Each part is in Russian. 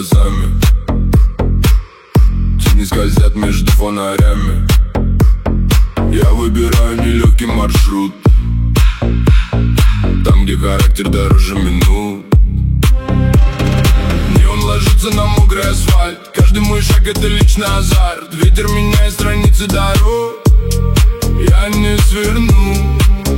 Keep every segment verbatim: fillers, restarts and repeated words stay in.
глазами, тени скользят между фонарями. Я выбираю нелегкий маршрут, там, где характер дороже минут. Неон ложится на мокрый асфальт, каждый мой шаг — это личный азарт. Ветер меняет страницы дорог, я не сверну,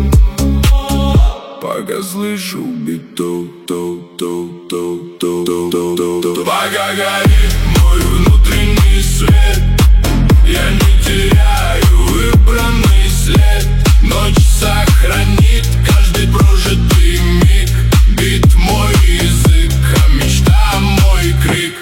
пока слышу биток, ток, ток, ток, ток, ток, ток, ток. Пока горит мой внутренний свет, я не теряю выбранный след. Ночь сохранит каждый прожитый миг. Бит мой язык, а мечта мой крик.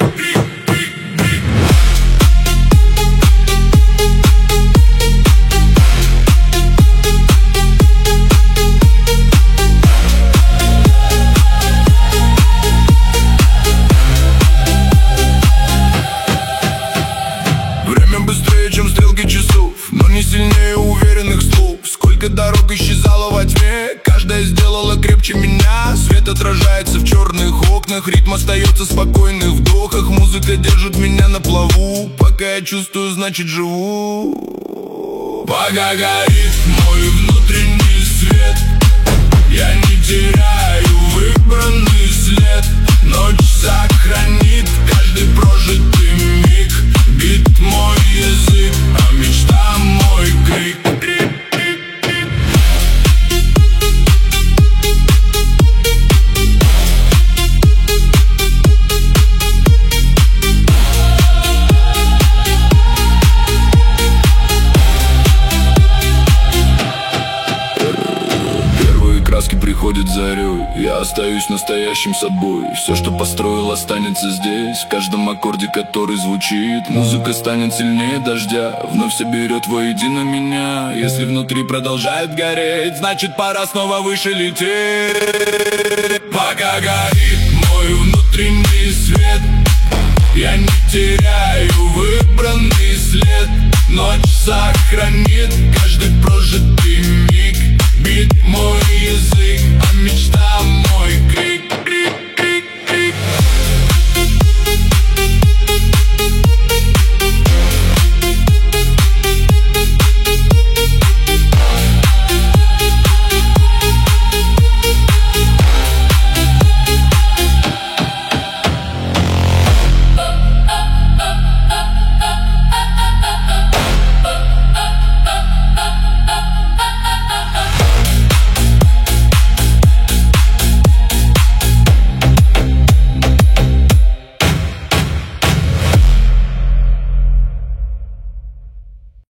Сильнее уверенных ступ. Сколько дорог исчезало во тьме, каждая сделала крепче меня. Свет отражается в черных окнах, ритм остается в спокойных вдохах. Музыка держит меня на плаву, пока я чувствую, значит живу. Пока горит мой внутренний свет, я не теряю выбранный след. Ночь сохранит каждый прожитый миг. Бит мой язык, а мечта мой крик. Первые краски приходят зарей, я остаюсь настоящим собой. Все, что построил, останется здесь, в каждом аккорде, который звучит. Музыка станет сильнее дождя, вновь соберет воедино меня. Если внутри продолжает гореть, значит пора снова выше лететь. Пока горит мой внутренний свет, я не теряю выбранный след. Ночь сохранит каждый прожитый